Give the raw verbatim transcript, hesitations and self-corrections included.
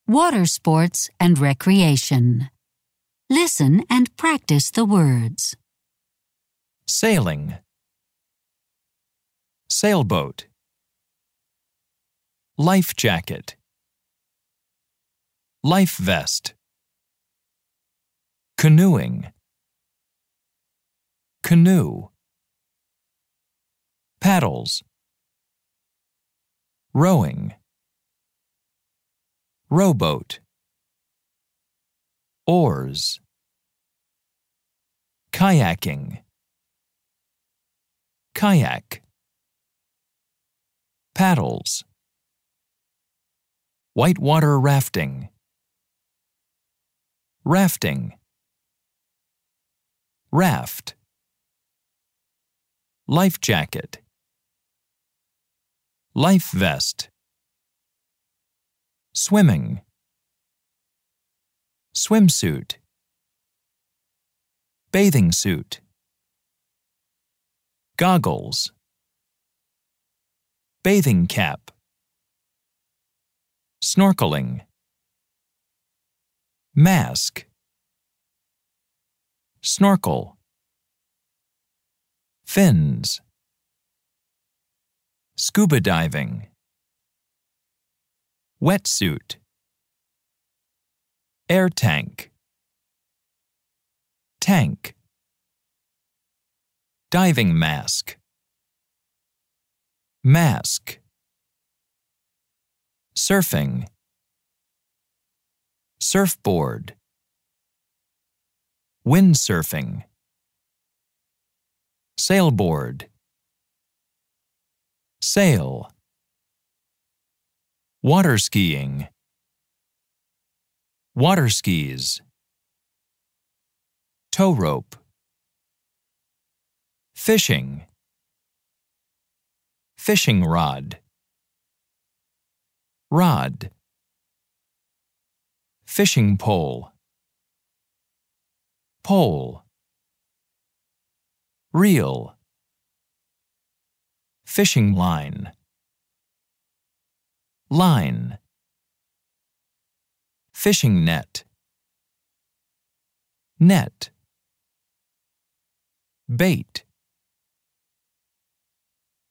Water sports and recreation. Listen and practice the words. Sailing. Sailboat. Life jacket. Life vest. Canoeing. Canoe. Paddles. Rowing. Rowboat. Oars. Kayaking. Kayak. Paddles. Whitewater rafting. Rafting. Raft. Life jacket. Life vest. Swimming. Swimsuit. Bathing suit. Goggles. Bathing cap. Snorkeling. Mask. Snorkel. Fins. Scuba diving. Wetsuit. Air tank. Tank. Diving mask. Mask. Surfing. Surfboard. Windsurfing. Sailboard. Sail. Water skiing. Water skis. Tow rope. Fishing. Fishing rod. Rod. Fishing pole. Pole. Reel. Fishing line. Line. Fishing net. Net. Bait.